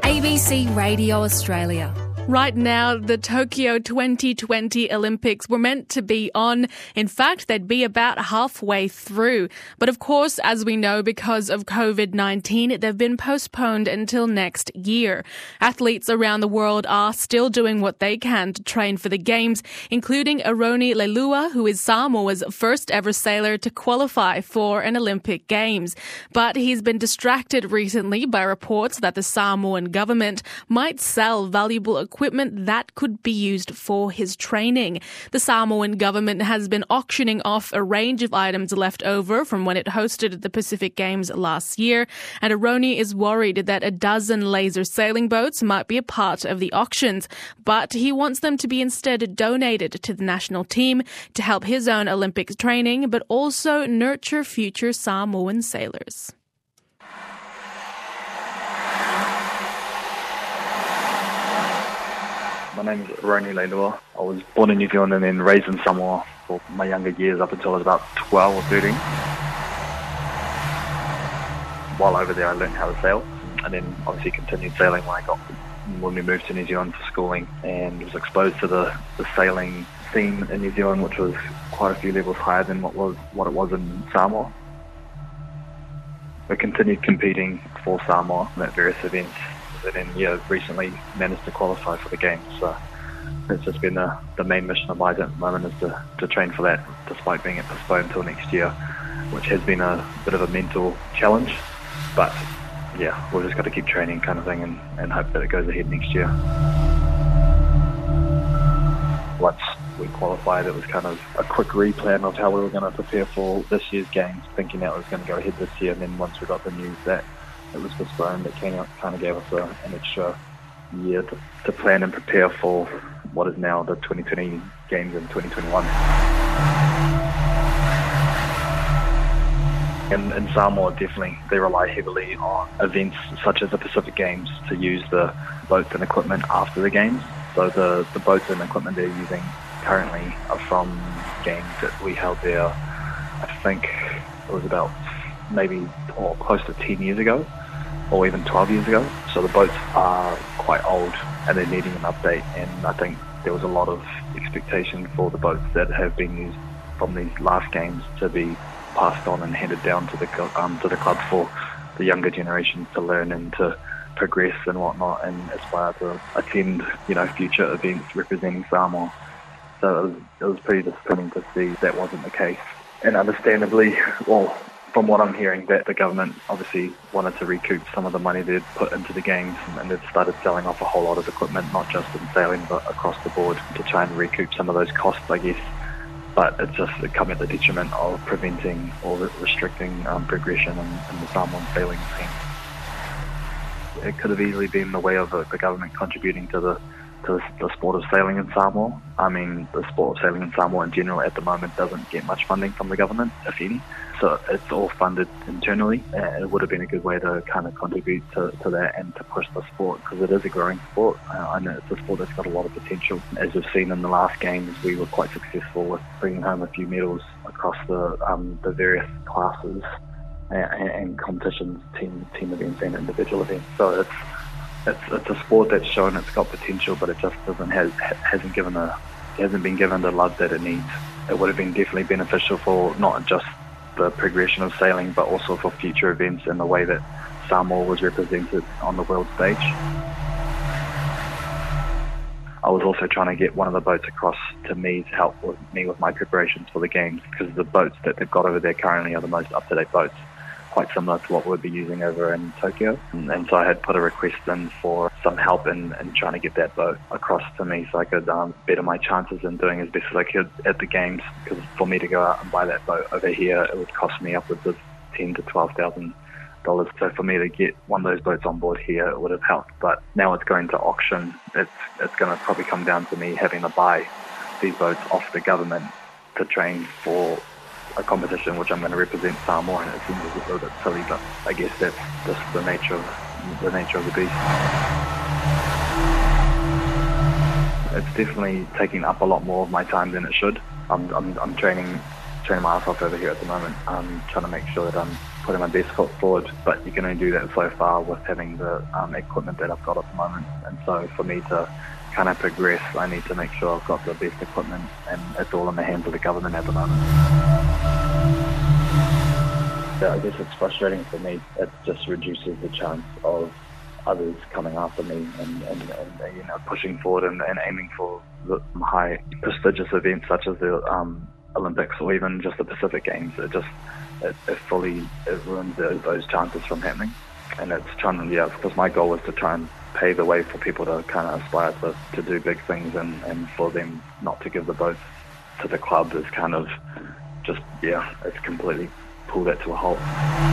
ABC Radio Australia. Right now, the Tokyo 2020 Olympics were meant to be on. In fact, they'd be about halfway through. But of course, as we know, because of COVID-19, they've been postponed until next year. Athletes around the world are still doing what they can to train for the Games, including Aroni Leilua, who is Samoa's first ever sailor to qualify for an Olympic Games. But he's been distracted recently by reports that the Samoan government might sell valuable equipment that could be used for his training. The Samoan government has been auctioning off a range of items left over from when it hosted the Pacific Games last year, and Aroni is worried that a dozen laser sailing boats might be a part of the auctions, but he wants them to be instead donated to the national team to help his own Olympics training, but also nurture future Samoan sailors. My name is Aroni Leilua. I was born in New Zealand and then raised in Samoa for my younger years up until I was about 12 or 13. While over there I learned how to sail and then obviously continued sailing when we moved to New Zealand for schooling, and was exposed to the sailing scene in New Zealand, which was quite a few levels higher than what it was in Samoa. We continued competing for Samoa at various events. And then, recently managed to qualify for the Games. So it's just been the main mission of mine at the moment is to train for that, despite being postponed until next year, which has been a bit of a mental challenge. But yeah, we've just got to keep training kind of thing and hope that it goes ahead next year. Once we qualified, it was kind of a quick replan of how we were going to prepare for this year's Games, thinking that it was going to go ahead this year. And then once we got the news that it was postponed, it kind of gave us an extra year to plan and prepare for what is now the 2020 Games in 2021. And in Samoa, definitely, they rely heavily on events such as the Pacific Games to use the boats and equipment after the Games. So the boats and equipment they're using currently are from Games that we held there, I think it was about maybe close to 10 years ago, or even 12 years ago. So the boats are quite old and they're needing an update, and I think there was a lot of expectation for the boats that have been used from these last Games to be passed on and handed down to the club for the younger generations to learn and to progress and whatnot and aspire to attend future events representing Samoa. So it was pretty disappointing to see that wasn't the case. And understandably, from what I'm hearing, that the government obviously wanted to recoup some of the money they'd put into the Games, and they've started selling off a whole lot of equipment, not just in sailing but across the board, to try and recoup some of those costs, I guess. But it come at the detriment of preventing or restricting progression in the Samoan sailing scene. It could have easily been the way of the government contributing to the sport of sailing in Samoa. I mean, the sport of sailing in Samoa in general at the moment doesn't get much funding from the government, if any. So it's all funded internally. It would have been a good way to kind of contribute to that and to push the sport, because it is a growing sport. I know it's a sport that's got a lot of potential. As we've seen in the last Games, we were quite successful with bringing home a few medals across the various classes and competitions, team events and individual events. So it's a sport that's shown it's got potential, but it just hasn't been given the love that it needs. It would have been definitely beneficial for not just the progression of sailing, but also for future events and the way that Samoa was represented on the world stage. I was also trying to get one of the boats across to me to help me with my preparations for the Games, because the boats that they've got over there currently are the most up-to-date boats, quite similar to what we'll be using over in Tokyo. And so I had put a request in for some help in trying to get that boat across to me so I could better my chances in doing as best as I could at the Games, because for me to go out and buy that boat over here, it would cost me upwards of $10,000 to $12,000. So for me to get one of those boats on board here, it would have helped. But now it's going to auction. It's going to probably come down to me having to buy these boats off the government to train for a competition which I'm going to represent Samoa, and it seems a little bit silly, but I guess that's just the nature of the beast. It's definitely taking up a lot more of my time than it should. I'm training my ass off over here at the moment. I'm trying to make sure that I'm putting my best foot forward, but you can only do that so far with having the equipment that I've got at the moment. And so for me to kind of progress, I need to make sure I've got the best equipment, and it's all in the hands of the government at the moment. Yeah, I guess it's frustrating for me. It just reduces the chance of others coming after me and pushing forward and aiming for the high prestigious events such as the Olympics or even just the Pacific Games. It ruins those chances from happening. And it's because my goal is to try and pave the way for people to kind of aspire to do big things, and for them not to give the boats to the club is kind of it's completely pulled that to a halt.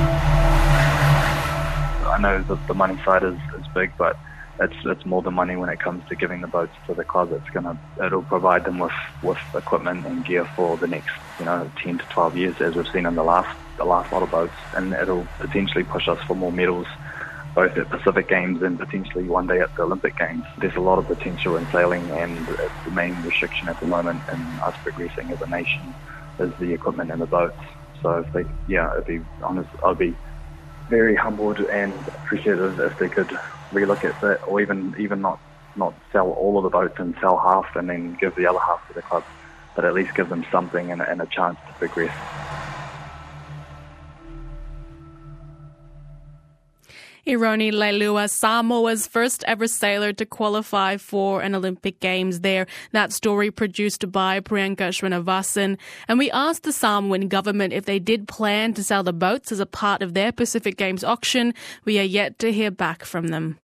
I know that the money side is big, but it's more than money when it comes to giving the boats to the club. It'll provide them with equipment and gear for the next 10 to 12 years, as we've seen in the last lot of boats, and it'll potentially push us for more medals, both at Pacific Games and potentially one day at the Olympic Games. There's a lot of potential in sailing, and the main restriction at the moment in us progressing as a nation is the equipment and the boats. So I'd be very humbled and appreciative if they could relook at that, or even not sell all of the boats and sell half and then give the other half to the club, but at least give them something and a chance to progress. Ironi Leilua, Samoa's first ever sailor to qualify for an Olympic Games there. That story produced by Priyanka Srinivasan. And we asked the Samoan government if they did plan to sell the boats as a part of their Pacific Games auction. We are yet to hear back from them.